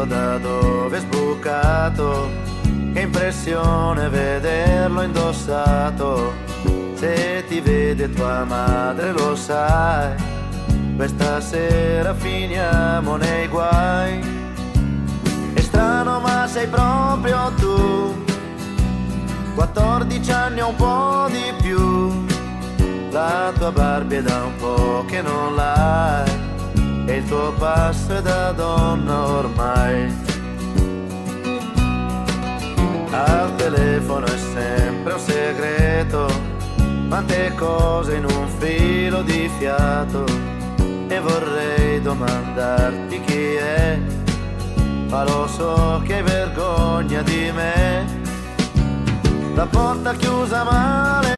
chiedo da dove è sbucato, che impressione vederlo indossato. Se ti vede tua madre lo sai, questa sera finiamo nei guai. È strano ma sei proprio tu, 14 anni o un po' di più. La tua Barbie è da un po' che non l'hai, e il tuo passo è da donna ormai. Al telefono è sempre un segreto, quante cose in un filo di fiato. E vorrei domandarti chi è, ma lo so che hai vergogna di me. La porta chiusa male.